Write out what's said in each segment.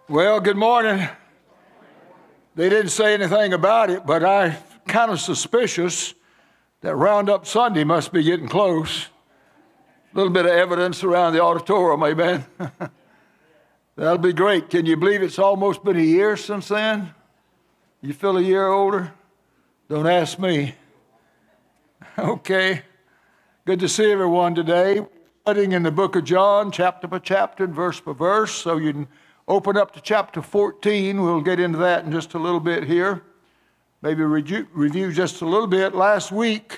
Well, good morning. They didn't say anything about it, but I'm kind of suspicious that Roundup Sunday must be getting close. A little bit of evidence around the auditorium, amen. That'll be great. Can you believe it's almost been a year since then? You feel a year older? Don't ask me. Okay. Good to see everyone today. We're studying in the book of John, chapter by chapter and verse by verse, so you can open up to chapter 14. We'll get into that in just a little bit here. Maybe review just a little bit. Last week,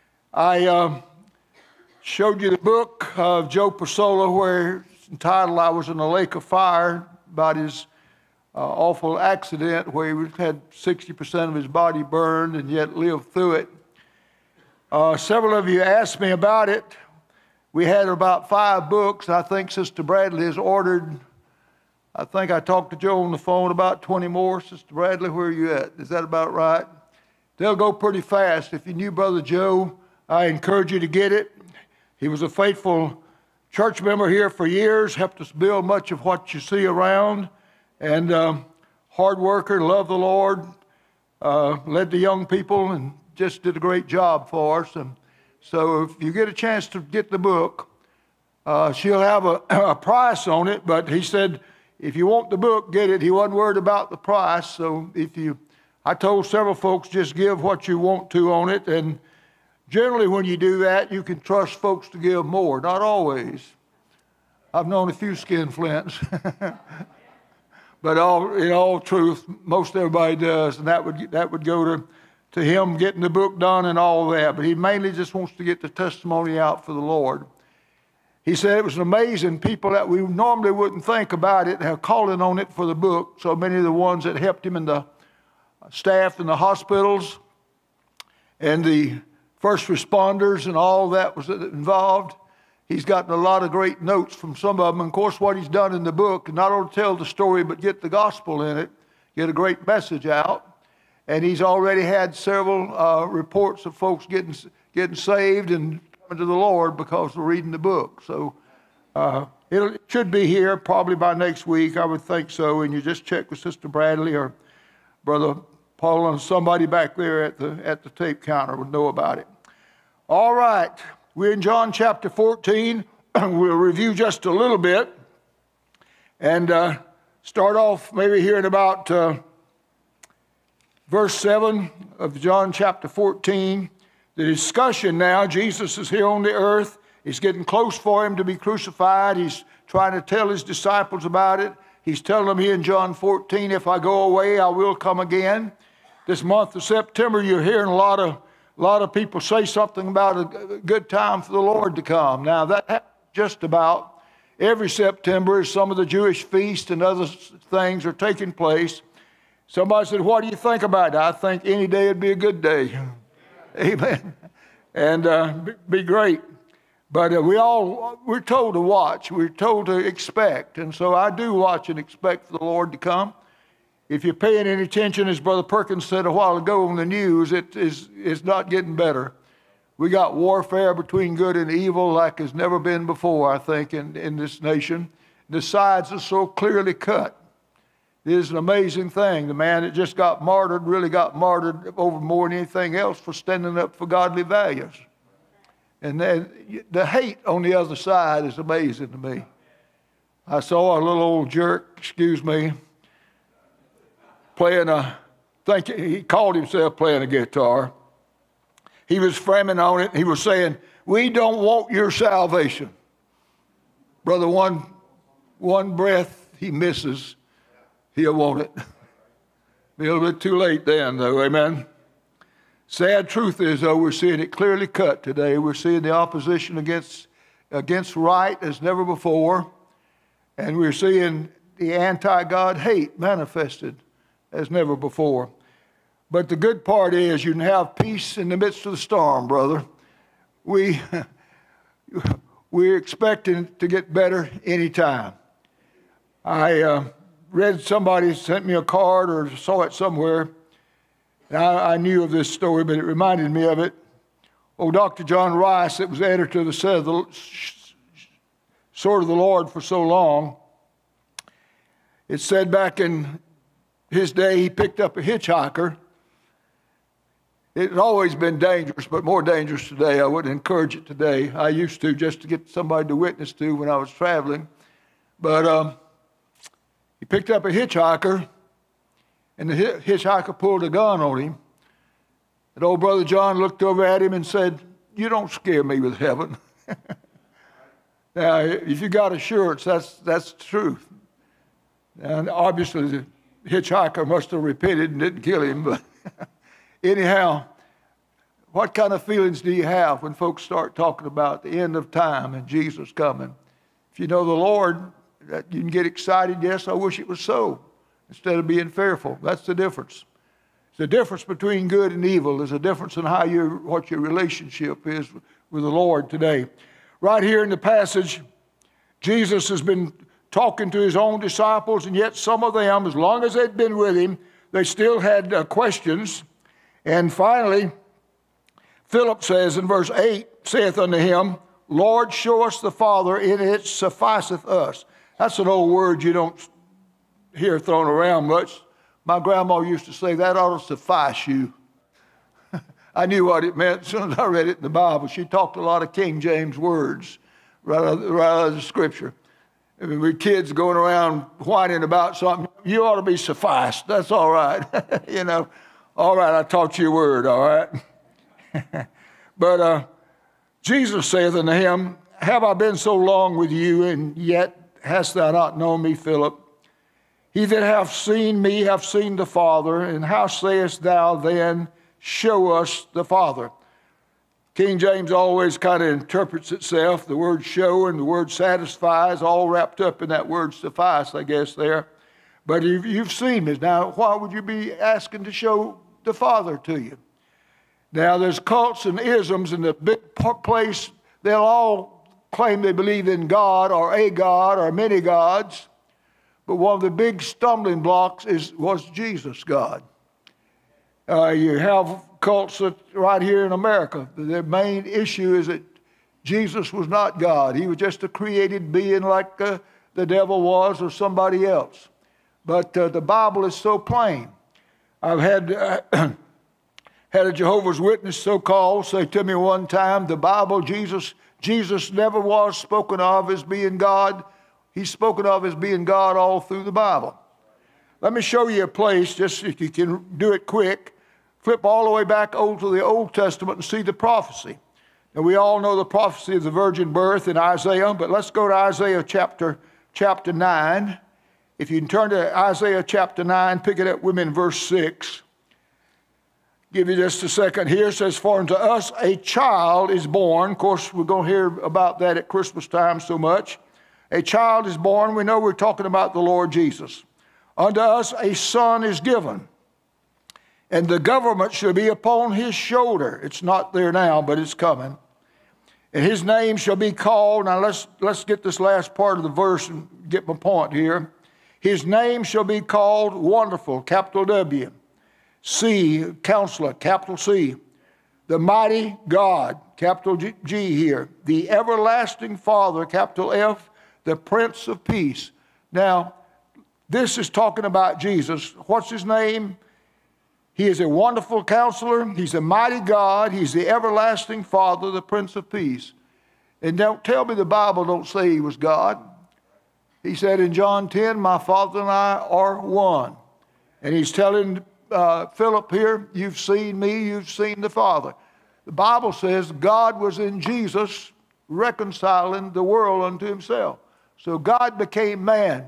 I showed you the book of Joe Persola, where it's entitled I Was in a Lake of Fire, about his awful accident where he had 60% of his body burned and yet lived through it. Several of you asked me about it. We had about 5 books. I think Sister Bradley has ordered, I think I talked to Joe on the phone, about 20 more. Sister Bradley, where are you at? Is that about right? They'll go pretty fast. If you knew Brother Joe, I encourage you to get it. He was a faithful church member here for years, helped us build much of what you see around, and hard worker, loved the Lord, led the young people, and just did a great job for us. And so if you get a chance to get the book, she'll have a price on it, but he said, if you want the book, get it. He wasn't worried about the price. So I told several folks, just give what you want to on it. And generally when you do that, you can trust folks to give more. Not always. I've known a few skinflints. But in all truth, most everybody does. And that would go to him getting the book done and all that. But he mainly just wants to get the testimony out for the Lord. He said it was amazing. People that we normally wouldn't think about it have calling on it for the book. So many of the ones that helped him in the staff in the hospitals and the first responders and all that was involved. He's gotten a lot of great notes from some of them. And of course, what he's done in the book, not only tell the story, but get the gospel in it, get a great message out. And he's already had several reports of folks getting saved and coming to the Lord because we're reading the book. So it should be here probably by next week. I would think so. And you just check with Sister Bradley or Brother Paul and somebody back there at the tape counter would know about it. All right. We're in John chapter 14. We'll review just a little bit and start off maybe here in about verse 7 of John chapter 14. The discussion now, Jesus is here on the earth. It's getting close for him to be crucified. He's trying to tell his disciples about it. He's telling them here in John 14, if I go away, I will come again. This month of September, you're hearing a lot of people say something about a good time for the Lord to come. Now, that happens just about every September as some of the Jewish feasts and other things are taking place. Somebody said, what do you think about it? I think any day would be a good day. Amen. And be great. But we're told to watch. We're told to expect. And so I do watch and expect for the Lord to come. If you're paying any attention, as Brother Perkins said a while ago on the news, it's not getting better. We got warfare between good and evil like has never been before, I think, in this nation. The sides are so clearly cut. It is an amazing thing. The man that just got martyred really got martyred over more than anything else for standing up for godly values. And then the hate on the other side is amazing to me. I saw a little old jerk, excuse me, he called himself playing a guitar. He was framing on it. He was saying, we don't want your salvation. Brother, one breath he misses, he'll want it. Be a little bit too late then, though, amen? Sad truth is, though, we're seeing it clearly cut today. We're seeing the opposition against right as never before. And we're seeing the anti-God hate manifested as never before. But the good part is you can have peace in the midst of the storm, brother. We're expecting to get better anytime. I read somebody sent me a card or saw it somewhere. And I knew of this story, but it reminded me of it. Dr. John Rice, that was editor of the Sword of the Lord for so long, It said back in his day he picked up a hitchhiker. It's always been dangerous, but more dangerous today. I wouldn't encourage it today. I used to, just to get somebody to witness to when I was traveling. But he picked up a hitchhiker, and the hitchhiker pulled a gun on him. And old Brother John looked over at him and said, "You don't scare me with heaven." Now, if you got assurance, that's the truth. And obviously the hitchhiker must have repented and didn't kill him. But anyhow, what kind of feelings do you have when folks start talking about the end of time and Jesus coming? If you know the Lord, you can get excited. Yes, I wish it was so, instead of being fearful. That's the difference. The difference between good and evil is a difference in what your relationship is with the Lord today. Right here in the passage, Jesus has been talking to his own disciples, and yet some of them, as long as they'd been with him, they still had questions. And finally, Philip says in verse 8, saith unto him, Lord, show us the Father, and it sufficeth us. That's an old word you don't hear thrown around much. My grandma used to say, that ought to suffice you. I knew what it meant as soon as I read it in the Bible. She talked a lot of King James words right out of the Scripture. We kids going around whining about something, you ought to be sufficed. That's all right. All right, I taught you a word, all right? But Jesus saith unto him, have I been so long with you, and yet hast thou not known me, Philip? He that hath seen me hath seen the Father, and how sayest thou then, show us the Father? King James always kind of interprets itself. The word show and the word satisfy is all wrapped up in that word suffice, I guess, there. But you've seen me. Now, why would you be asking to show the Father to you? Now, there's cults and isms in the big place. They'll all claim they believe in God or many gods. But one of the big stumbling blocks was Jesus God. You have cults right here in America. The main issue is that Jesus was not God. He was just a created being like the devil was or somebody else. But the Bible is so plain. I've had a Jehovah's Witness so-called say to me one time, the Bible, Jesus never was spoken of as being God. He's spoken of as being God all through the Bible. Let me show you a place, just if you can do it quick. Flip all the way back to the Old Testament and see the prophecy. Now, we all know the prophecy of the virgin birth in Isaiah, but let's go to Isaiah chapter 9. If you can turn to Isaiah chapter 9, pick it up with me in verse 6. Give you just a second here. It says, for unto us a child is born. Of course, we're going to hear about that at Christmas time so much. A child is born. We know we're talking about the Lord Jesus. Unto us a son is given, and the government shall be upon his shoulder. It's not there now, but it's coming. And his name shall be called. Now let's get this last part of the verse and get my point here. His name shall be called Wonderful, capital W. C, Counselor, capital C. The Mighty God, capital G here. The Everlasting Father, capital F. The Prince of Peace. Now, this is talking about Jesus. What's his name? He is a wonderful counselor. He's a mighty God. He's the everlasting Father, the Prince of Peace. And don't tell me the Bible don't say he was God. He said in John 10, my Father and I are one. And he's telling Philip here, you've seen me, you've seen the Father. The Bible says God was in Jesus reconciling the world unto himself. So God became man.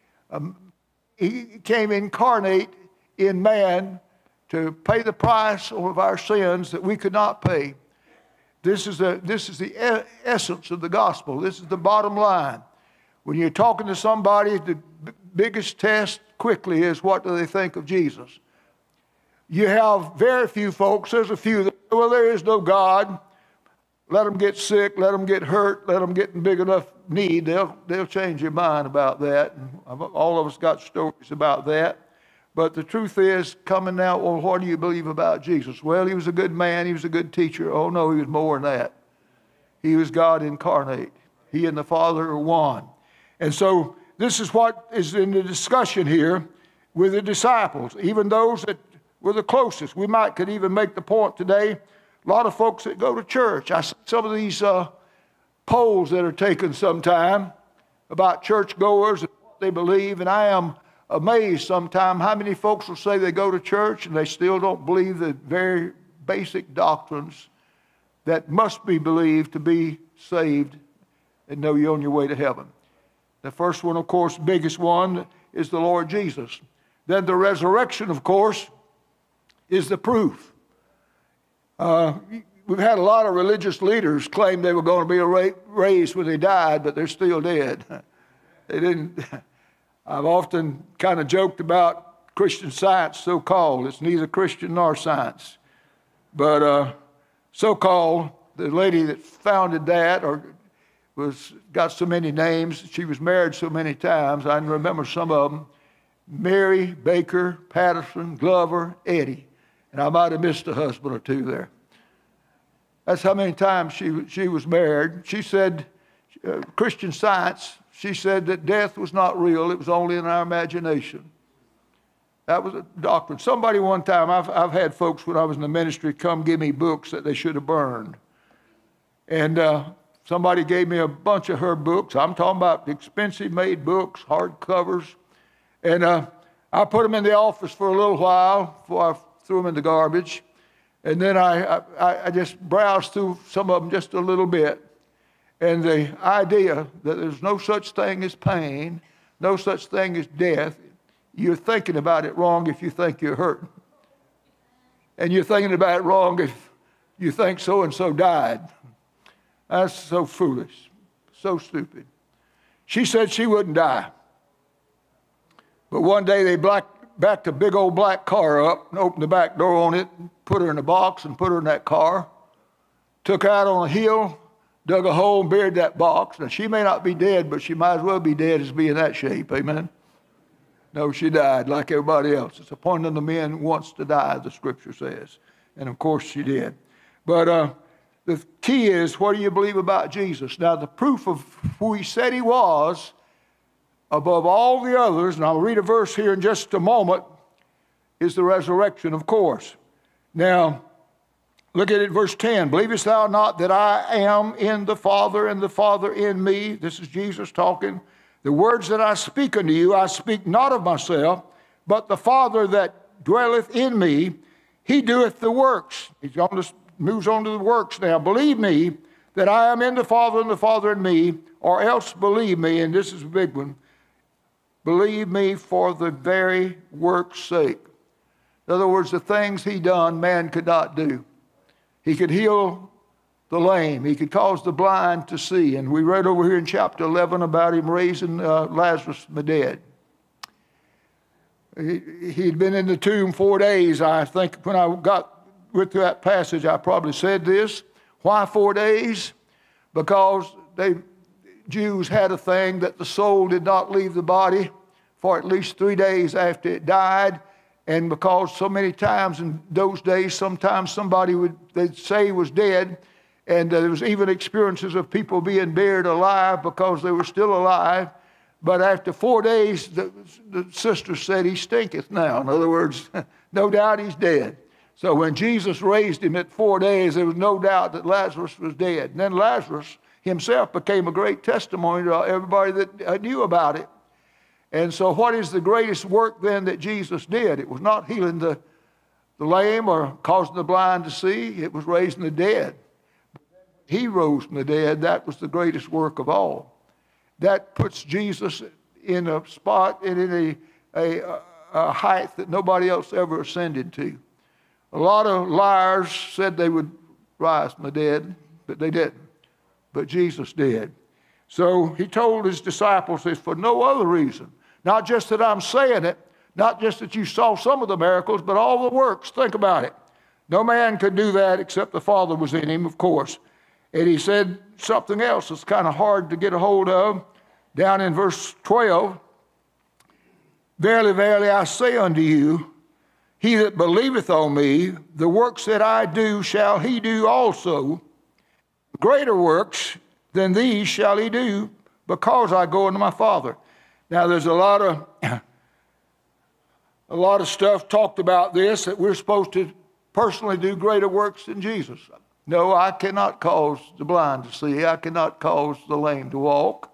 He came incarnate in man to pay the price of our sins that we could not pay. This is the essence of the gospel. This is the bottom line. When you're talking to somebody, the biggest test quickly is what do they think of Jesus? You have very few folks, there's a few that, well, there is no God. Let them get sick, let them get hurt, let them get in big enough need. They'll change your mind about that. And all of us got stories about that. But the truth is, coming now, well, what do you believe about Jesus? Well, he was a good man. He was a good teacher. Oh, no, he was more than that. He was God incarnate. He and the Father are one. And so this is what is in the discussion here with the disciples, even those that were the closest. We could even make the point today, a lot of folks that go to church. I see some of these polls that are taken sometime about churchgoers and what they believe, and I am amazed sometimes how many folks will say they go to church and they still don't believe the very basic doctrines that must be believed to be saved and know you're on your way to heaven. The first one, of course, biggest one, is the Lord Jesus. Then the resurrection, of course, is the proof. We've had a lot of religious leaders claim they were going to be raised when they died, but they're still dead. They didn't. I've often kind of joked about Christian Science, so-called. It's neither Christian nor science. But so-called, the lady that founded that got so many names. She was married so many times. I can remember some of them. Mary, Baker, Patterson, Glover, Eddie. And I might have missed a husband or two there. That's how many times she was married. She said, Christian Science, she said that death was not real. It was only in our imagination. That was a doctrine. Somebody one time, I've had folks when I was in the ministry come give me books that they should have burned. And somebody gave me a bunch of her books. I'm talking about expensive made books, hard covers. And I put them in the office for a little while before I threw them in the garbage. And then I just browsed through some of them just a little bit. And the idea that there's no such thing as pain, no such thing as death, you're thinking about it wrong if you think you're hurting. And you're thinking about it wrong if you think so-and-so died. That's so foolish, so stupid. She said she wouldn't die. But one day they backed a big old black car up and opened the back door on it, put her in a box and put her in that car, took her out on a hill, dug a hole and buried that box. Now, she may not be dead, but she might as well be dead as be in that shape, amen? No, she died like everybody else. It's appointed unto men who wants to die, the scripture says. And, of course, she did. But the key is, what do you believe about Jesus? Now, the proof of who he said he was, above all the others, and I'll read a verse here in just a moment, is the resurrection, of course. Now, look at it, verse 10. Believest thou not that I am in the Father, and the Father in me? This is Jesus talking. The words that I speak unto you, I speak not of myself, but the Father that dwelleth in me, he doeth the works. Moves on to the works now. Believe me that I am in the Father, and the Father in me, or else believe me, and this is a big one, believe me for the very work's sake. In other words, the things he done, man could not do. He could heal the lame. He could cause the blind to see. And we read over here in chapter 11 about him raising Lazarus from the dead. He'd been in the tomb 4 days. I think when I went through that passage, I probably said this. Why 4 days? Because Jews had a thing that the soul did not leave the body for at least 3 days after it died. And because so many times in those days, sometimes somebody they'd say was dead, and there was even experiences of people being buried alive because they were still alive. But after 4 days, the sister said, he stinketh now. In other words, no doubt he's dead. So when Jesus raised him at 4 days, there was no doubt that Lazarus was dead. And then Lazarus himself became a great testimony to everybody that knew about it. And so what is the greatest work then that Jesus did? It was not healing the lame or causing the blind to see. It was raising the dead. He rose from the dead. That was the greatest work of all. That puts Jesus in a spot and in a height that nobody else ever ascended to. A lot of liars said they would rise from the dead, but they didn't. But Jesus did. So he told his disciples this for no other reason. Not just that I'm saying it, not just that you saw some of the miracles, but all the works. Think about it. No man could do that except the Father was in him, of course. And he said something else that's kind of hard to get a hold of. Down in verse 12, verily, verily, I say unto you, he that believeth on me, the works that I do shall he do also. Greater works than these shall he do, because I go unto my Father. Now, there's a lot of stuff talked about this, that we're supposed to personally do greater works than Jesus. No, I cannot cause the blind to see. I cannot cause the lame to walk.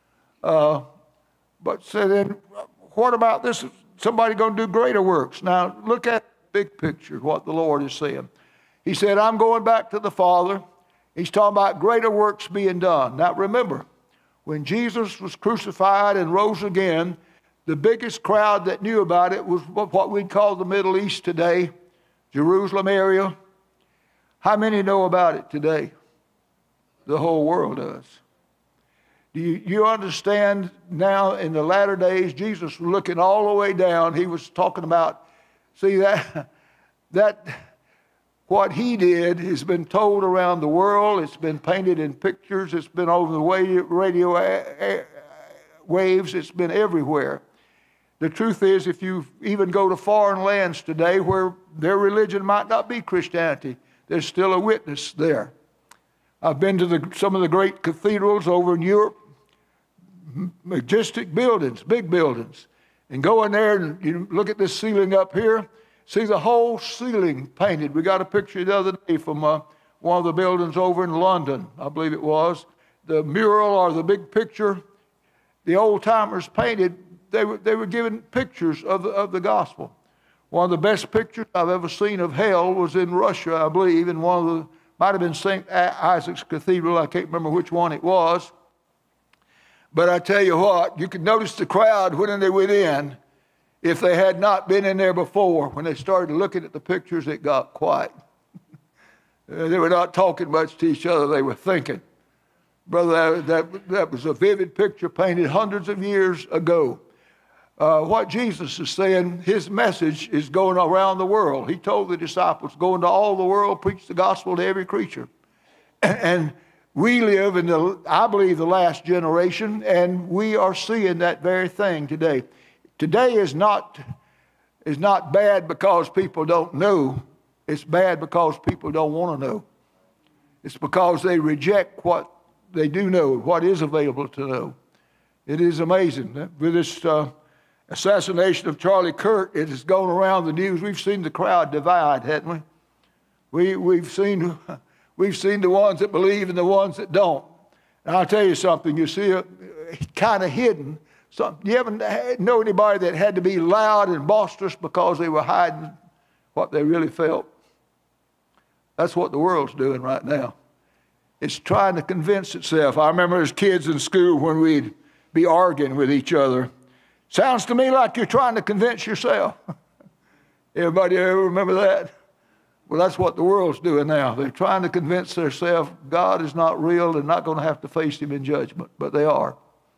But so then, what about this? Somebody going to do greater works. Now, look at the big picture, what the Lord is saying. He said, I'm going back to the Father. He's talking about greater works being done. Now, remember, when Jesus was crucified and rose again, the biggest crowd that knew about it was what we'd call the Middle East today, Jerusalem area. How many know about it today? The whole world does. Do you understand now in the latter days, Jesus was looking all the way down. He was talking about, see, that what he did has been told around the world. It's been painted in pictures. It's been over the radio waves. It's been everywhere. The truth is, if you even go to foreign lands today where their religion might not be Christianity, there's still a witness there. I've been to some of the great cathedrals over in Europe, majestic buildings, big buildings, and go in there and you look at this ceiling up here, see the whole ceiling painted. We got a picture the other day from one of the buildings over in London, I believe it was. The mural or the big picture, the old timers painted, they were given pictures of the gospel. One of the best pictures I've ever seen of hell was in Russia, I believe, in one of the, might have been St. Isaac's Cathedral, I can't remember which one it was. But I tell you what, you could notice the crowd when they went in. If they had not been in there before, when they started looking at the pictures, it got quiet. They were not talking much to each other, they were thinking. Brother, that was a vivid picture painted hundreds of years ago. What Jesus is saying, his message is going around the world. He told the disciples, go into all the world, preach the gospel to every creature. And we live in, I believe, the last generation, and we are seeing that very thing today. Today is not bad because people don't know. It's bad because people don't want to know. It's because they reject what they do know, what is available to know. It is amazing. With this assassination of Charlie Kirk, it has gone around the news. We've seen the crowd divide, haven't we? We've seen the ones that believe and the ones that don't. And I'll tell you something. You see it kind of hidden. You ever know anybody that had to be loud and boisterous because they were hiding what they really felt? That's what the world's doing right now. It's trying to convince itself. I remember as kids in school when we'd be arguing with each other. Sounds to me like you're trying to convince yourself. Everybody ever remember that? Well, that's what the world's doing now. They're trying to convince themselves God is not real. They're not going to have to face him in judgment. But they are.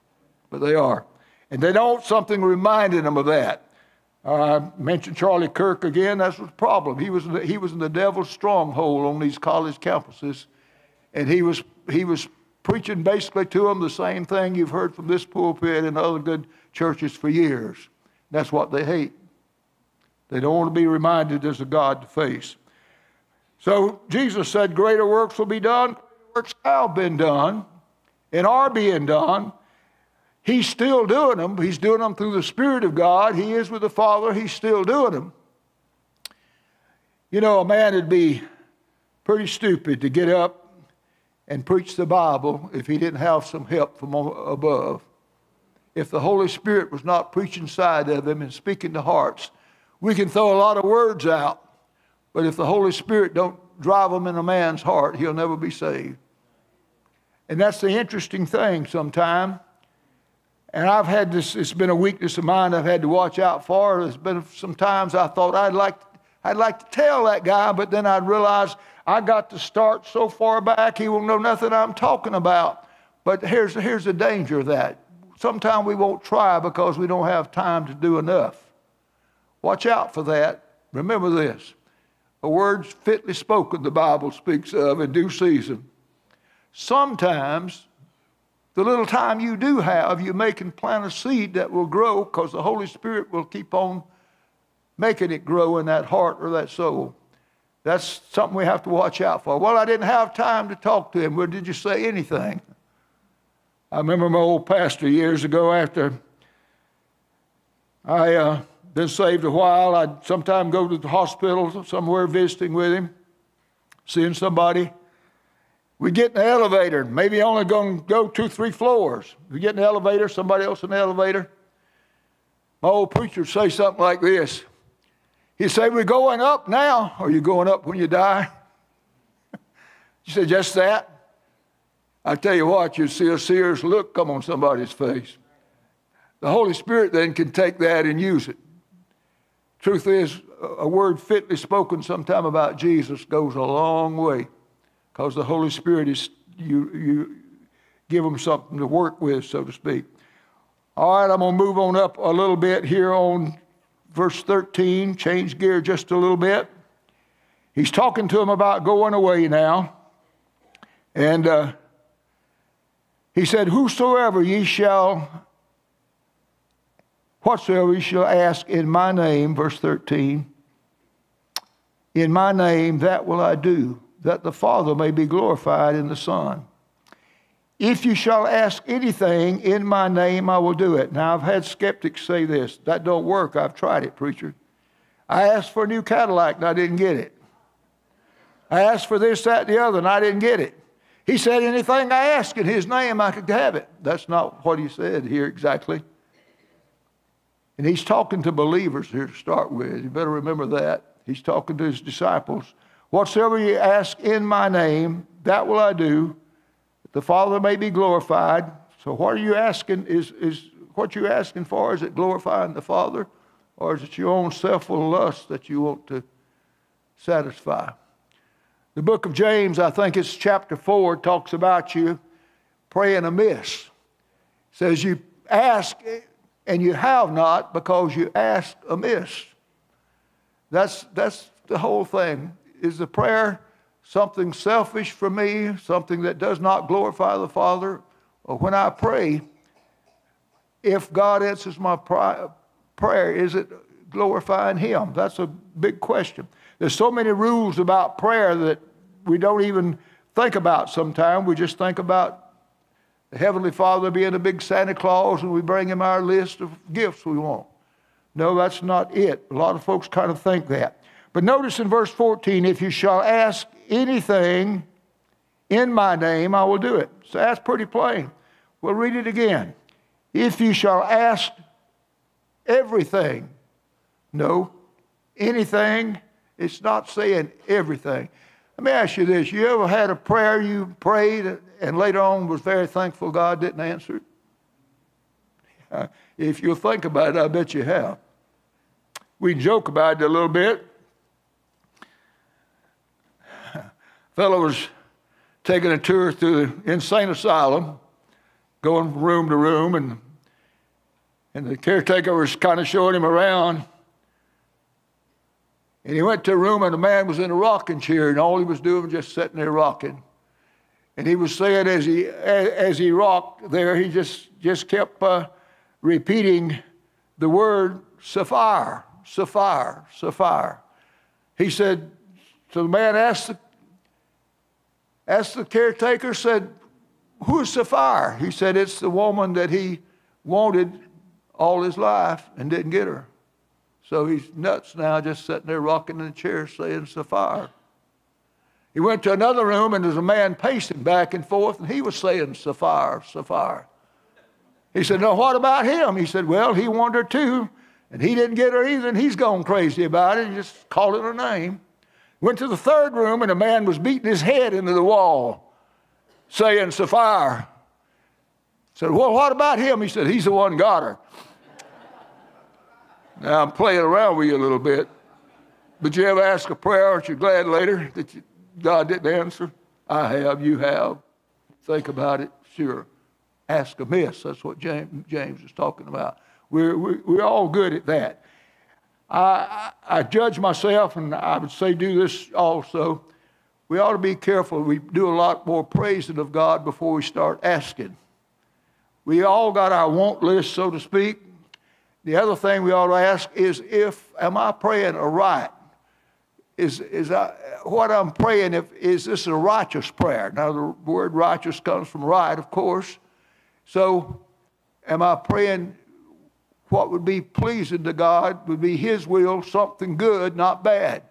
And they don't want something reminding them of that. I mentioned Charlie Kirk again. That's the problem. He was in the devil's stronghold on these college campuses. And he was preaching basically to them the same thing you've heard from this pulpit and other good churches for years. That's what they hate. They don't want to be reminded there's a God to face. So Jesus said greater works will be done. Greater works have been done and are being done. He's still doing them. He's doing them through the Spirit of God. He is with the Father. He's still doing them. You know, a man would be pretty stupid to get up and preach the Bible if he didn't have some help from above. If the Holy Spirit was not preaching inside of him and speaking to hearts, we can throw a lot of words out, but if the Holy Spirit don't drive them in a man's heart, he'll never be saved. And that's the interesting thing sometimes. And I've had this, it's been a weakness of mine I've had to watch out for. There's been some times I thought I'd like to tell that guy, but then I'd realize I got to start so far back, he won't know nothing I'm talking about. But here's the danger of that. Sometimes we won't try because we don't have time to do enough. Watch out for that. Remember this. A word fitly spoken, the Bible speaks of, in due season. Sometimes, the little time you do have, you make and plant a seed that will grow because the Holy Spirit will keep on making it grow in that heart or that soul. That's something we have to watch out for. Well, I didn't have time to talk to him. Well, did you say anything? I remember my old pastor years ago after I been saved a while. I'd sometime go to the hospital somewhere visiting with him, seeing somebody. We get in the elevator, maybe only going to go 2, 3 floors. We get in the elevator, somebody else in the elevator. My old preacher would say something like this. He'd say, we're going up now. Are you going up when you die? You said, just that? I tell you what, you'd see a serious look come on somebody's face. The Holy Spirit then can take that and use it. Truth is, a word fitly spoken sometime about Jesus goes a long way, because the Holy Spirit is, you give them something to work with, so to speak. All right, I'm going to move on up a little bit here on verse 13, change gear just a little bit. He's talking to them about going away now. And he said, whatsoever ye shall ask in my name, verse 13, in my name that will I do, that the Father may be glorified in the Son. If you shall ask anything in my name, I will do it. Now, I've had skeptics say this. That don't work. I've tried it, preacher. I asked for a new Cadillac, and I didn't get it. I asked for this, that, and the other, and I didn't get it. He said, anything I ask in his name, I could have it. That's not what he said here exactly. And he's talking to believers here to start with. You better remember that. He's talking to his disciples. Whatsoever you ask in my name, that will I do, that the Father may be glorified. So what are you asking? Is what you're asking for, is it glorifying the Father? Or is it your own selfful lust that you want to satisfy? The book of James, I think it's chapter 4, talks about you praying amiss. It says you ask and you have not because you ask amiss. That's the whole thing. Is the prayer something selfish for me, something that does not glorify the Father? Or when I pray, if God answers my prayer, is it glorifying Him? That's a big question. There's so many rules about prayer that we don't even think about sometimes. We just think about the Heavenly Father being a big Santa Claus and we bring Him our list of gifts we want. No, that's not it. A lot of folks kind of think that. But notice in verse 14, if you shall ask anything in my name, I will do it. So that's pretty plain. We'll read it again. If you shall ask everything. No, anything. It's not saying everything. Let me ask you this. You ever had a prayer you prayed and later on was very thankful God didn't answer it? If you'll think about it, I bet you have. We joke about it a little bit. A fellow was taking a tour through the insane asylum, going from room to room, and the caretaker was kind of showing him around. And he went to a room and the man was in a rocking chair and all he was doing was just sitting there rocking. And he was saying as he rocked there, he just kept repeating the word sapphire, sapphire, sapphire. He said, so the man asked the caretaker, said, who's Sapphire? He said, it's the woman that he wanted all his life and didn't get her. So he's nuts now, just sitting there rocking in the chair saying Sapphire. He went to another room and there's a man pacing back and forth and he was saying Sapphire, Sapphire. He said, no, what about him? He said, well, he wanted her too and he didn't get her either and he's gone crazy about it and just calling her name. Went to the third room and a man was beating his head into the wall saying Sapphire. Said, well, what about him? He said, he's the one got her. Now, I'm playing around with you a little bit. But you ever ask a prayer, aren't you glad later that God didn't answer? I have, you have. Think about it, sure. Ask amiss, that's what James is talking about. We're all good at that. I judge myself, and I would say do this also. We ought to be careful. We do a lot more praising of God before we start asking. We all got our want list, so to speak. The other thing we ought to ask is, am I praying aright? What I'm praying, is this a righteous prayer? Now, the word righteous comes from right, of course. So, am I praying what would be pleasing to God would be His will, something good, not bad.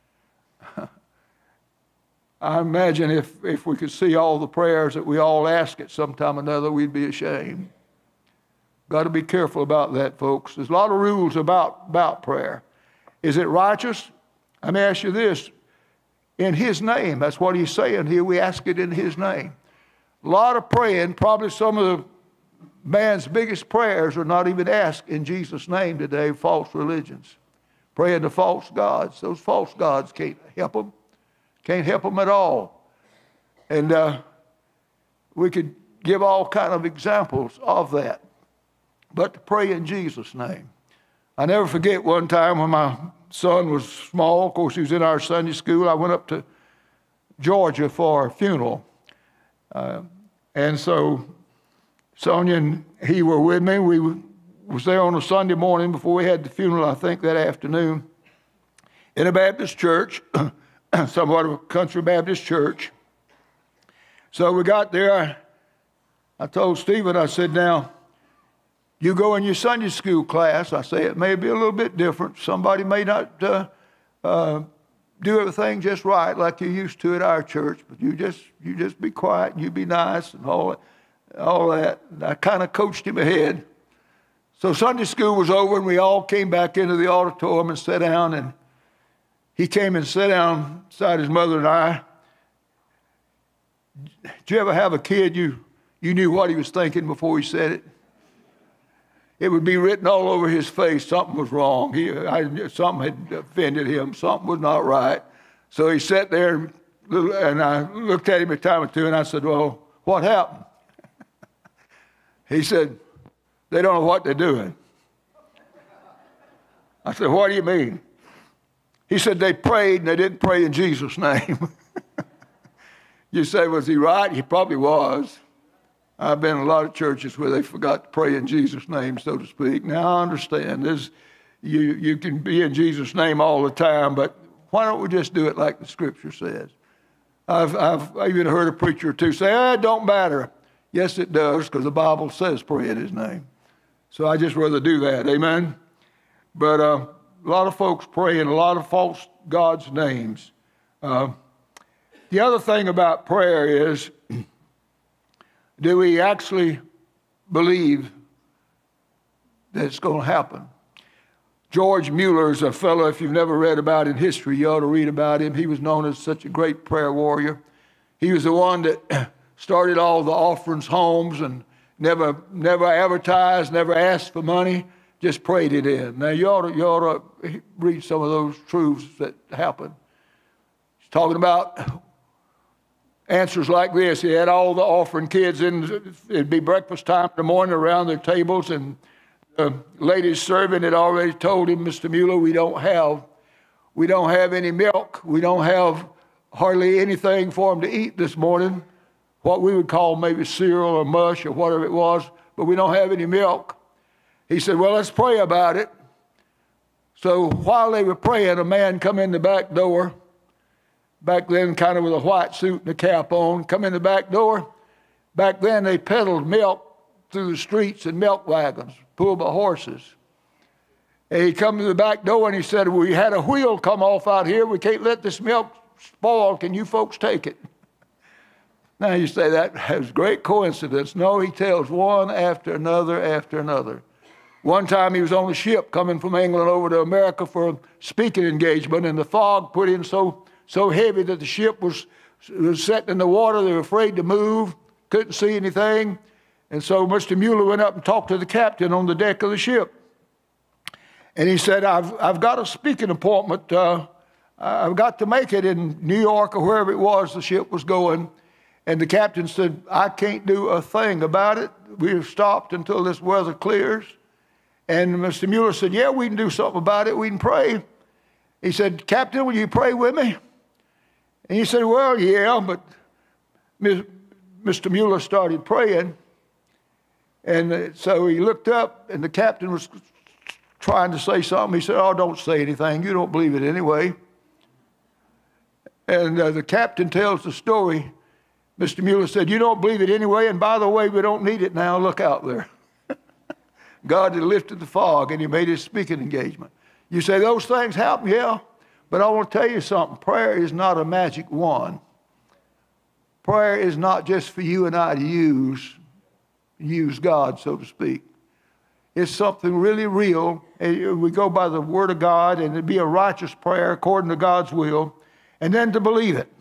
I imagine if we could see all the prayers that we all ask at some time or another, we'd be ashamed. Got to be careful about that, folks. There's a lot of rules about prayer. Is it righteous? Let me ask you this. In His name, that's what He's saying here. We ask it in His name. A lot of praying, probably some of the man's biggest prayers are not even asked in Jesus' name today, false religions. Praying to false gods. Those false gods can't help them. Can't help them at all. And we could give all kind of examples of that. But to pray in Jesus' name. I never forget one time when my son was small. Of course, he was in our Sunday school. I went up to Georgia for a funeral. And so Sonia and he were with me. We was there on a Sunday morning before we had the funeral, I think, that afternoon, in a Baptist church. Somewhat of a country Baptist church. So we got there. I told Stephen, I said, now, you go in your Sunday school class. I say it may be a little bit different. Somebody may not do everything just right like you used to at our church, but you just be quiet and you be nice and all that. And I kind of coached him ahead. So Sunday school was over and we all came back into the auditorium and sat down, and he came and sat down beside his mother and I. Did you ever have a kid you knew what he was thinking before he said it? It would be written all over his face. Something was wrong. Something had offended him. Something was not right. So he sat there, and I looked at him a time or two, and I said, well, what happened? He said, they don't know what they're doing. I said, what do you mean? He said they prayed and they didn't pray in Jesus' name. You say, was he right? He probably was. I've been in a lot of churches where they forgot to pray in Jesus' name, so to speak. Now, I understand this. You can be in Jesus' name all the time, but why don't we just do it like the Scripture says? I've even heard a preacher or two say, it don't matter. Yes, it does, because the Bible says pray in His name. So I just rather do that. Amen? But a lot of folks pray in a lot of false gods' names. The other thing about prayer is, do we actually believe that it's going to happen? George Mueller is a fellow, if you've never read about in history, you ought to read about him. He was known as such a great prayer warrior. He was the one that started all the orphans' homes and never advertised, never asked for money, just prayed it in. Now, you ought to read some of those truths that happened. He's talking about answers like this. He had all the offering kids in. It'd be breakfast time in the morning around their tables, and the ladies serving had already told him, Mr. Mueller, we don't have any milk. We don't have hardly anything for them to eat this morning, what we would call maybe cereal or mush or whatever it was, but we don't have any milk. He said, well, let's pray about it. So while they were praying, a man come in the back door, back then kind of with a white suit and a cap on, come in the back door. Back then they peddled milk through the streets in milk wagons, pulled by horses. And he come to the back door and he said, we had a wheel come off out here. We can't let this milk spoil. Can you folks take it? Now you say that has great coincidence. No, he tells one after another after another. One time he was on a ship coming from England over to America for a speaking engagement, and the fog put in so heavy that the ship was set in the water. They were afraid to move, couldn't see anything. And so Mr. Mueller went up and talked to the captain on the deck of the ship. And he said, I've got a speaking appointment. I've got to make it in New York or wherever it was the ship was going. And the captain said, I can't do a thing about it. We've stopped until this weather clears. And Mr. Mueller said, yeah, we can do something about it. We can pray. He said, Captain, will you pray with me? And he said, well, yeah, but Mr. Mueller started praying. And so he looked up, and the captain was trying to say something. He said, oh, don't say anything. You don't believe it anyway. And the captain tells the story. Mr. Mueller said, you don't believe it anyway, and by the way, we don't need it now. Look out there. God had lifted the fog and he made his speaking engagement. You say those things happen? Yeah. But I want to tell you something. Prayer is not a magic wand. Prayer is not just for you and I to use God, so to speak. It's something really real. We go by the word of God, and it'd be a righteous prayer according to God's will, and then to believe it.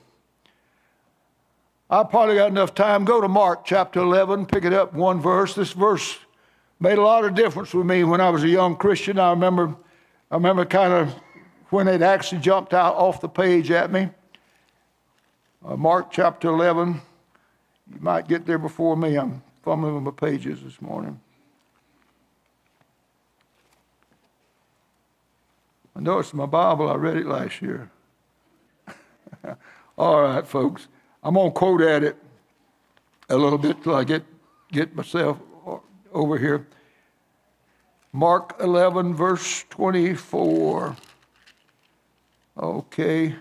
I probably got enough time. Go to Mark chapter 11, pick it up one verse. This verse made a lot of difference with me when I was a young Christian. I remember kind of when it actually jumped out off the page at me. Mark chapter 11. You might get there before me. I'm fumbling with my pages this morning. I know it's my Bible. I read it last year. All right, folks. I'm going to quote at it a little bit till I get myself over here. Mark 11, verse 24. Okay.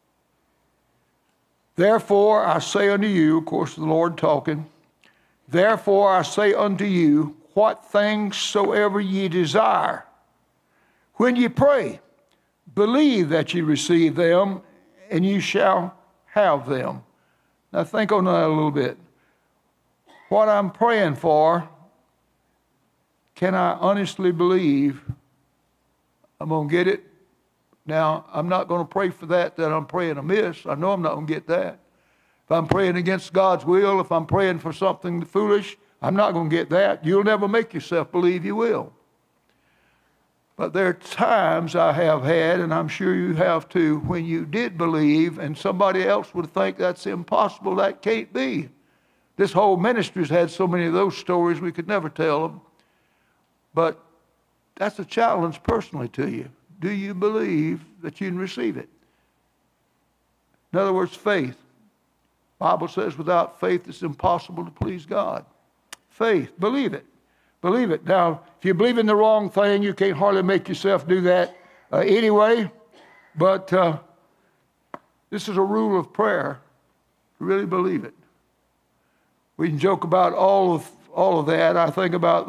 Therefore I say unto you, of course the Lord talking, therefore I say unto you, what things soever ye desire, when ye pray, believe that ye receive them, and ye shall have them. Now think on that a little bit. What I'm praying for, can I honestly believe I'm going to get it? Now, I'm not going to pray for that I'm praying amiss. I know I'm not going to get that. If I'm praying against God's will, if I'm praying for something foolish, I'm not going to get that. You'll never make yourself believe you will. But there are times I have had, and I'm sure you have too, when you did believe and somebody else would think that's impossible, that can't be. This whole ministry's had so many of those stories we could never tell them. But that's a challenge personally to you. Do you believe that you can receive it? In other words, faith. The Bible says without faith it's impossible to please God. Faith, believe it. Believe it. Now, if you believe in the wrong thing, you can't hardly make yourself do that anyway. But this is a rule of prayer. Really believe it. We can joke about all of that. I think about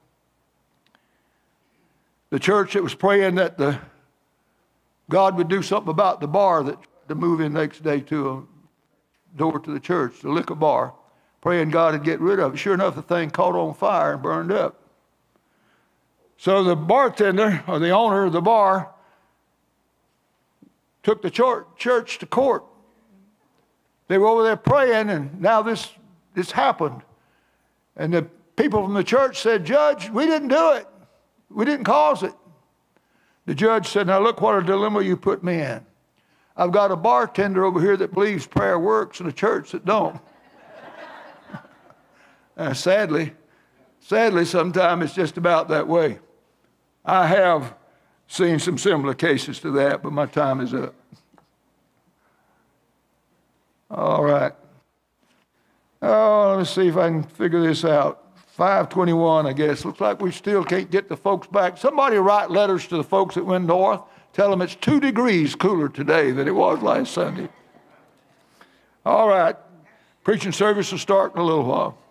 the church that was praying that God would do something about the bar that to move in next day to a door to the church, the liquor bar, praying God would get rid of it. Sure enough, the thing caught on fire and burned up. So the bartender, or the owner of the bar, took the church to court. They were over there praying, and now this happened. And the people from the church said, Judge, we didn't do it. We didn't cause it. The judge said, now look what a dilemma you put me in. I've got a bartender over here that believes prayer works and a church that don't. Sadly, sometimes it's just about that way. I have seen some similar cases to that, but my time is up. All right. Oh, let me see if I can figure this out. 5:21, I guess. Looks like we still can't get the folks back. Somebody write letters to the folks that went north. Tell them it's 2 degrees cooler today than it was last Sunday. All right. Preaching service will start in a little while.